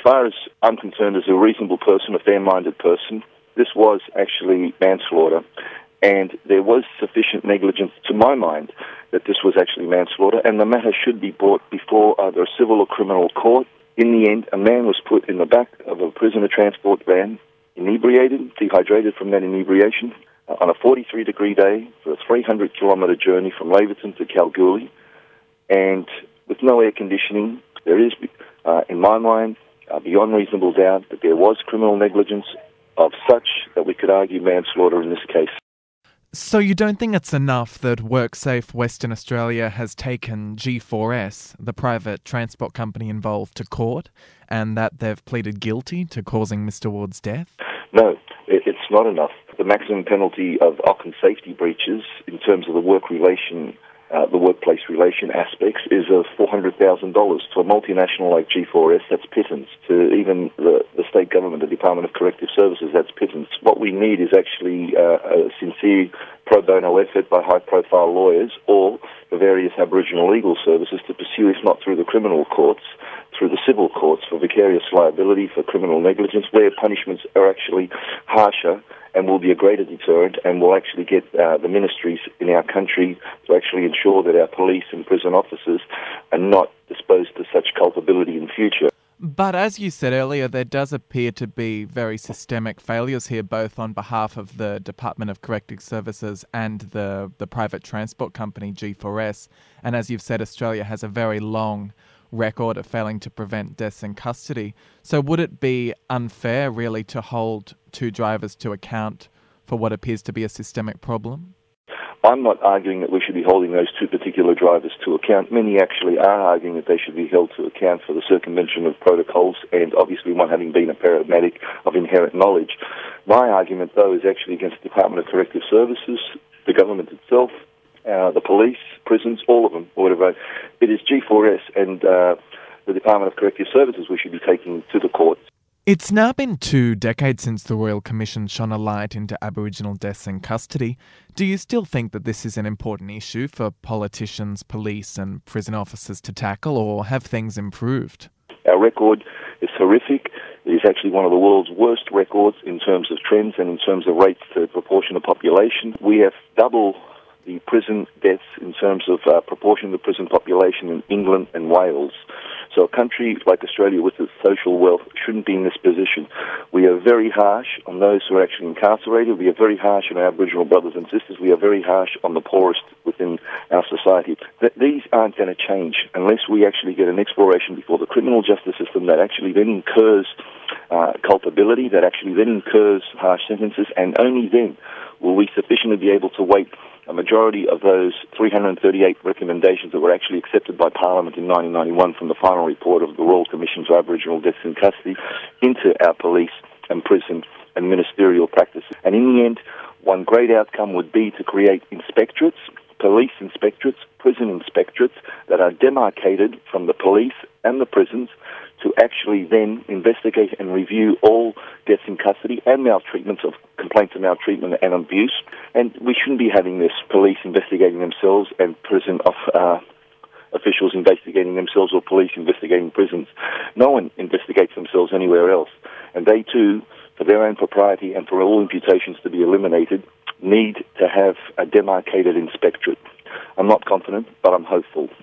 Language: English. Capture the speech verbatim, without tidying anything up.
far as I'm concerned, as a reasonable person, a fair-minded person, this was actually manslaughter. And there was sufficient negligence, to my mind, that this was actually manslaughter, and the matter should be brought before either a civil or criminal court. In the end, a man was put in the back of a prisoner transport van, inebriated, dehydrated from that inebriation, uh, on a forty-three degree day for a three hundred kilometre journey from Laverton to Kalgoorlie, and with no air conditioning. There is, uh, in my mind, uh, beyond reasonable doubt that there was criminal negligence of such that we could argue manslaughter in this case. So you don't think it's enough that WorkSafe Western Australia has taken G four S, the private transport company involved, to court, and that they've pleaded guilty to causing Mister Ward's death? No, it's not enough. The maximum penalty of Ockham safety breaches in terms of the work relation, uh, the workplace relation aspects is of four hundred thousand dollars. To a multinational like G four S, that's pittance. To even the, the state government, the Department of Corrective Services, that's pittance. What we need is actually uh, a sincere pro bono effort by high-profile lawyers or the various Aboriginal legal services to pursue, if not through the criminal courts, through the civil courts for vicarious liability, for criminal negligence, where punishments are actually harsher and will be a greater deterrent and will actually get uh, the ministries in our country to actually ensure that our police and prison officers are not disposed to such culpability in future. But as you said earlier, there does appear to be very systemic failures here, both on behalf of the Department of Corrective Services and the, the private transport company G four S. And as you've said, Australia has a very long record of failing to prevent deaths in custody. So would it be unfair, really, to hold two drivers to account for what appears to be a systemic problem? I'm not arguing that we should be holding those two particular drivers to account. Many actually are arguing that they should be held to account for the circumvention of protocols and obviously one having been a paramedic of inherent knowledge. My argument, though, is actually against the Department of Corrective Services, the government itself, uh, the police, prisons, all of them, or whatever. It is G four S and uh, the Department of Corrective Services we should be taking to the courts. It's now been two decades since the Royal Commission shone a light into Aboriginal deaths in custody. Do you still think that this is an important issue for politicians, police and prison officers to tackle, or have things improved? Our record is horrific. It is actually one of the world's worst records in terms of trends and in terms of rates to proportion of population. We have double the prison deaths in terms of uh, proportion of the prison population in England and Wales. So a country like Australia with its social wealth shouldn't be in this position. We are very harsh on those who are actually incarcerated. We are very harsh on our Aboriginal brothers and sisters. We are very harsh on the poorest within our society. Th- these aren't going to change unless we actually get an exploration before the criminal justice system that actually then incurs uh, culpability, that actually then incurs harsh sentences, and only then will we sufficiently be able to weight a majority of those three hundred thirty-eight recommendations that were actually accepted by Parliament in nineteen ninety-one from the final report of the Royal Commission to Aboriginal Deaths in Custody into our police and prison and ministerial practices. And in the end, one great outcome would be to create inspectorates, police inspectorates, prison inspectorates that are demarcated from the police and the prisons to actually then investigate and review all deaths in custody and maltreatments of complaints of maltreatment and abuse. And we shouldn't be having this police investigating themselves and prison of, uh, officials investigating themselves or police investigating prisons. No one investigates themselves anywhere else. And they too, for their own propriety and for all imputations to be eliminated, need to have a demarcated inspectorate. I'm not confident, but I'm hopeful.